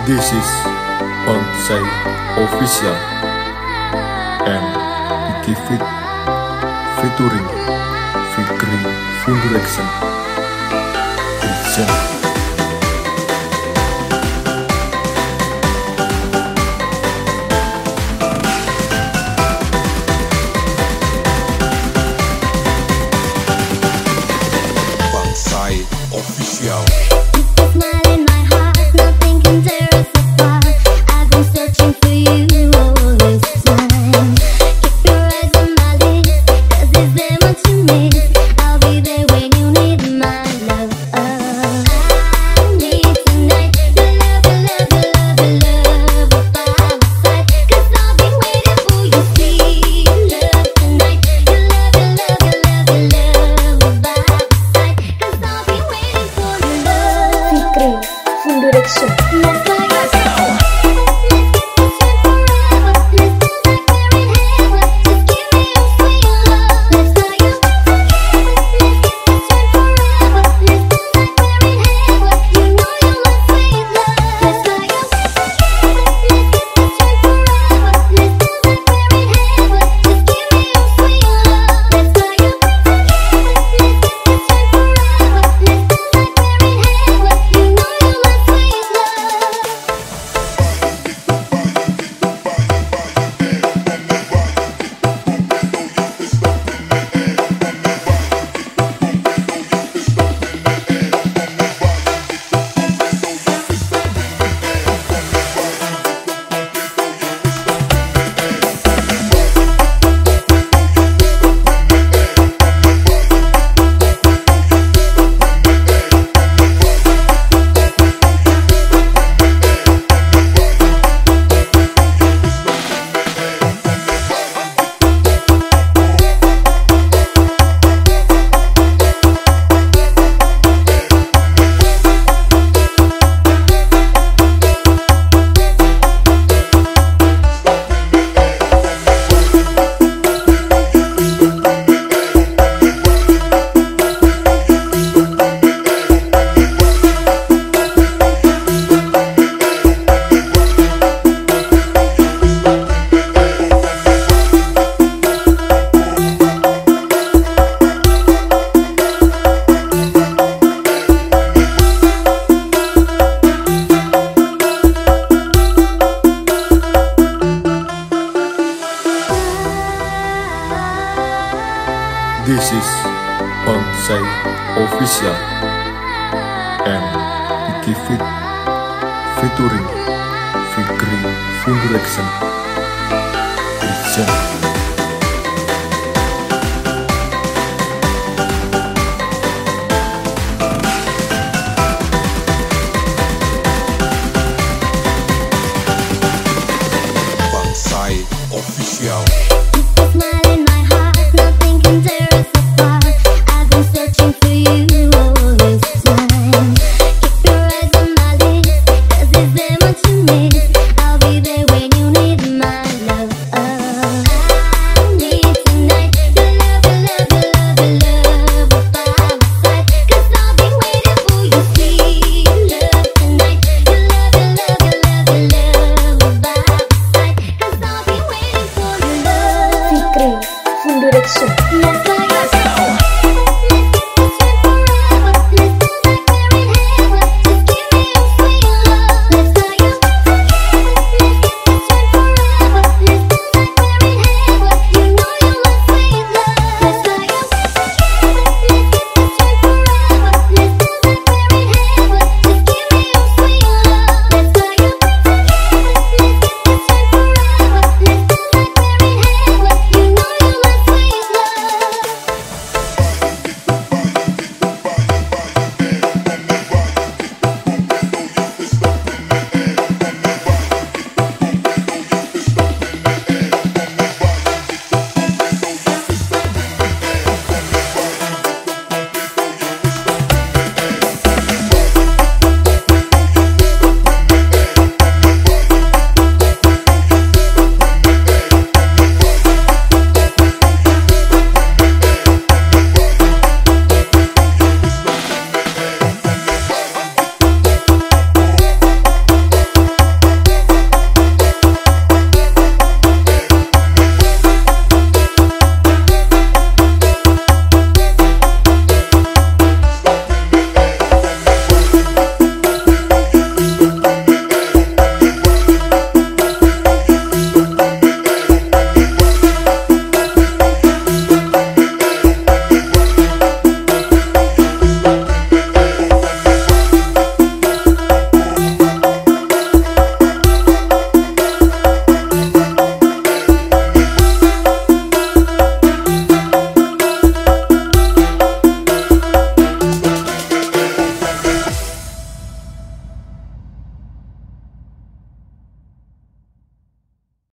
This is Bonsai Official and Vicky Fit featuring Fikri Foundation Present. Official. Smile in my heart, nothing can tear us apart. I've been searching for you all this time. Keep your eyes on my lips, 'cause is there much to miss? I'll be there when you need my love. I need tonight your love, your love, your love, your love by my side. 'Cause I'll be waiting for you, sweet love tonight. Your love, your love, your love, your love by my side. 'Cause I'll be waiting for your love. Fikri Foundation. Let's go. Let's get this forever. Let's do like we're in heaven. Just give me your sweet love. Let's fly away together. Let's get this forever. Let's do like we're in heaven. You know you love sweet love. Let's fly away together. Let's get this forever. Let's do like we're in heaven. Just give me your sweet love. Let's fly away together. Let's get this forever. Let's do like we're in heaven. You know you love sweet love. This is Bonsai Official and Vicky Fit featuring Fikri Foundation Present.